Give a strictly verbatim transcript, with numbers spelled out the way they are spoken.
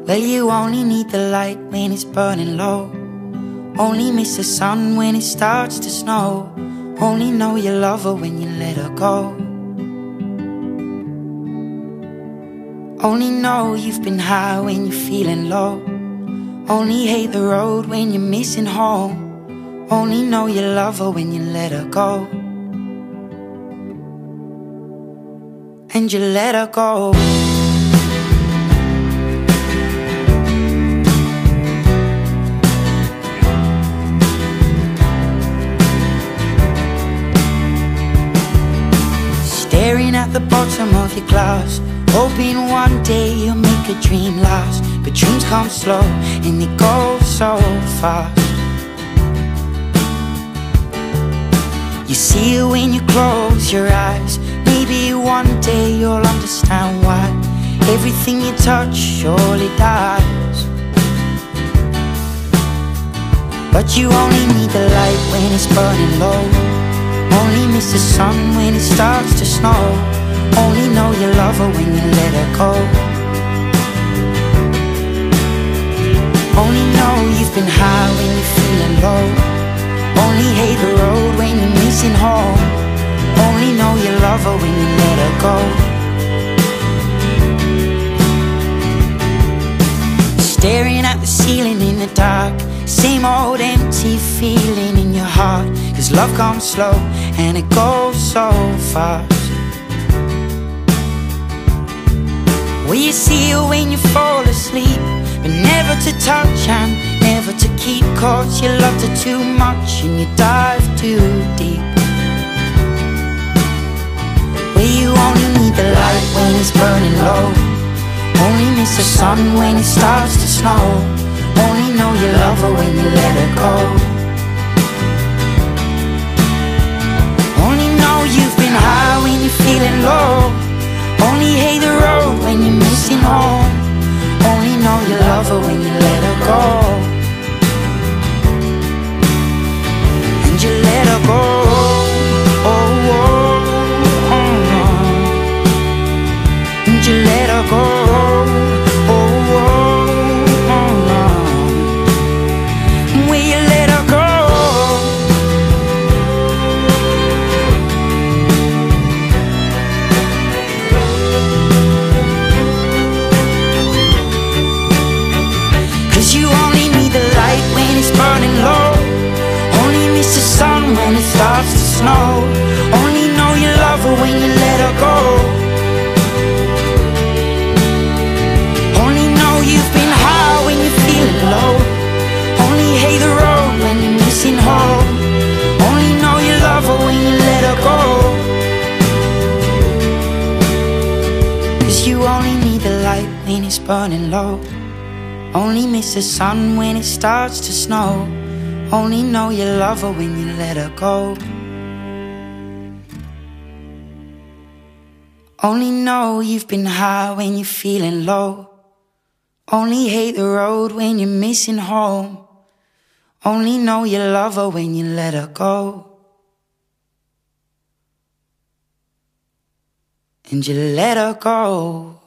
Well, you only need the light when it's burning low. Only miss the sun when it starts to snow. Only know you love her when you let her go. Only know you've been high when you're feeling low. Only hate the road when you're missing home. Only know you love her when you let her go. And you let her go. Staring at the bottom of your glass, hoping one day you'll make a dream last. But dreams come slow and they go so fast. You see it when you close your eyes. Maybe one day you'll understand why everything you touch surely dies. But you only need the light when it's burning low. Only miss the sun when it starts to snow. Only know you love her when you let her go. Only know you've been high when you're feeling low. Only hate the road when you're missing home. Only know you love her when you let her go. Staring at the ceiling in the dark, same old empty feeling in your heart. Cause love comes slow and it goes so fast. Well, you see it when you fall asleep, but never to touch and never to keep. Cause you loved her too much and you dive too deep. Well, you only need the light when it's burning low. Only miss the sun when it starts to snow. Only know you love her when you let her go. Only know you've been high when you're feeling low. Only hate the road when you're missing home. Only know you love her when you let her go. And you let her go. Oh, oh, oh, oh. And you let her go. When it starts to snow, only know you love her when you let her go. Only know you've been high when you're feeling low. Only hate the road when you're missing home. Only know you love her when you let her go. Cause you only need the light when it's burning low. Only miss the sun when it starts to snow. Only know you love her when you let her go. Only know you've been high when you're feeling low. Only hate the road when you're missing home. Only know you love her when you let her go. And you let her go.